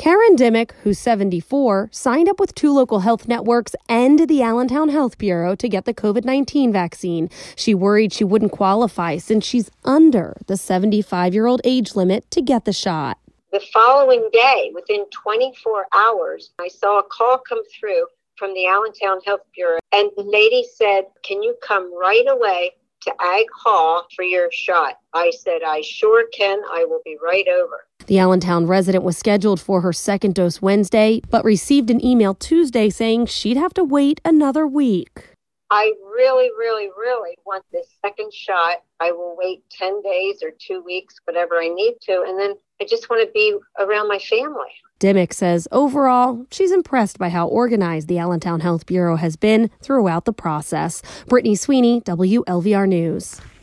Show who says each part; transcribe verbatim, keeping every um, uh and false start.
Speaker 1: Karen Dimmick, who's seventy-four, signed up with two local health networks and the Allentown Health Bureau to get the covid nineteen vaccine. She worried she wouldn't qualify since she's under the seventy-five-year-old age limit to get the shot.
Speaker 2: The following day, within twenty-four hours, I saw a call come through from the Allentown Health Bureau, and the lady said, "Can you come right away to Ag Hall for your shot?" I said, "I sure can. I will be right over."
Speaker 1: The Allentown resident was scheduled for her second dose Wednesday, but received an email Tuesday saying she'd have to wait another week.
Speaker 2: I really, really, really want this second shot. I will wait ten days or two weeks, whatever I need to, and then I just want to be around my family.
Speaker 1: Dimmick says overall, she's impressed by how organized the Allentown Health Bureau has been throughout the process. Brittany Sweeney, W L V R News.